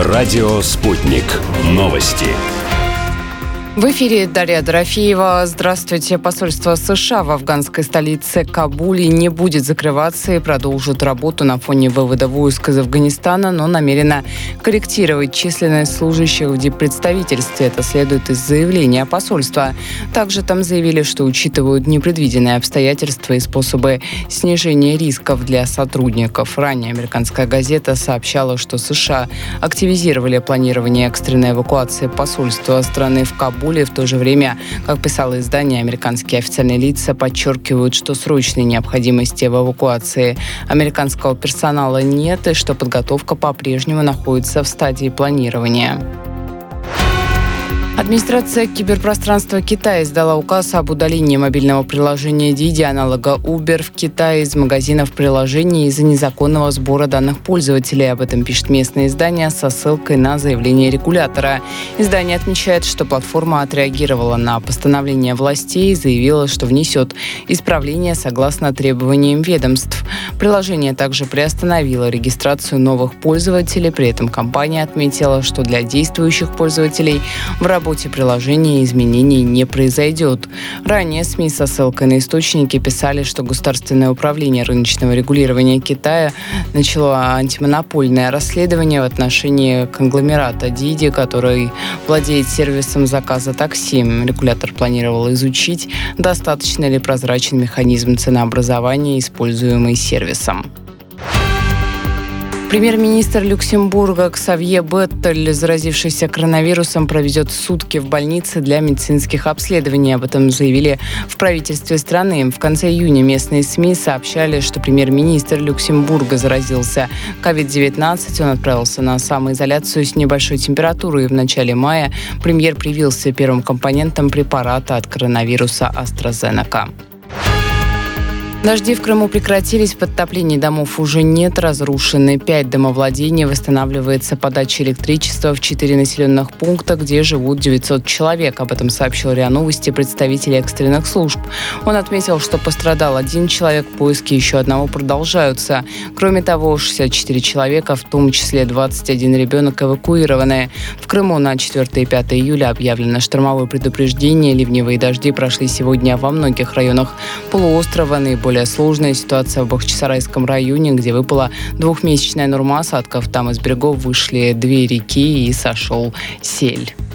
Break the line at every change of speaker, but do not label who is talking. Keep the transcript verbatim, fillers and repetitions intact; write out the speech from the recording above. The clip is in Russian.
Радио «Спутник». Новости.
В эфире Дарья Дорофеева. Здравствуйте. Посольство США в афганской столице Кабуле не будет закрываться и продолжит работу на фоне вывода войск из Афганистана, но намерено корректировать численность служащих в диппредставительстве. Это следует из заявления посольства. Также там заявили, что учитывают непредвиденные обстоятельства и способы снижения рисков для сотрудников. Ранее американская газета сообщала, что США активизировали планирование экстренной эвакуации посольства страны в Кабуле. В то же время, как писало издание, американские официальные лица подчеркивают, что срочной необходимости в эвакуации американского персонала нет и что подготовка по-прежнему находится в стадии планирования. Администрация киберпространства Китая издала указ об удалении мобильного приложения Didi, аналога Uber, в Китае из магазинов приложений из-за незаконного сбора данных пользователей. Об этом пишет местное издание со ссылкой на заявление регулятора. Издание отмечает, что платформа отреагировала на постановление властей и заявила, что внесет исправления согласно требованиям ведомств. Приложение также приостановило регистрацию новых пользователей. При этом компания отметила, что для действующих пользователей в работе В работе приложения изменений не произойдет. Ранее СМИ со ссылкой на источники писали, что Государственное управление рыночного регулирования Китая начало антимонопольное расследование в отношении конгломерата Didi, который владеет сервисом заказа такси. Регулятор планировал изучить, достаточно ли прозрачен механизм ценообразования, используемый сервисом. Премьер-министр Люксембурга Ксавье Беттель, заразившийся коронавирусом, проведет сутки в больнице для медицинских обследований. Об этом заявили в правительстве страны. В конце июня местные СМИ сообщали, что премьер-министр Люксембурга заразился ковид девятнадцать. Он отправился на самоизоляцию с небольшой температурой. В начале мая премьер привился первым компонентом препарата от коронавируса AstraZeneca. Дожди в Крыму прекратились, подтоплений домов уже нет, разрушены пять домовладений, восстанавливается подача электричества в четыре населенных пункта, где живут девятьсот человек. Об этом сообщил РИА Новости представитель экстренных служб. Он отметил, что пострадал один человек, поиски еще одного продолжаются. Кроме того, шестьдесят четыре человека, в том числе двадцать один ребенок, эвакуированы. В Крыму на четвёртое и пятое июля объявлено штормовое предупреждение. Ливневые дожди прошли сегодня во многих районах полуострова. Наиболее Более сложная ситуация в Бахчисарайском районе, где выпала двухмесячная норма осадков. Там из берегов вышли две реки и сошел сель.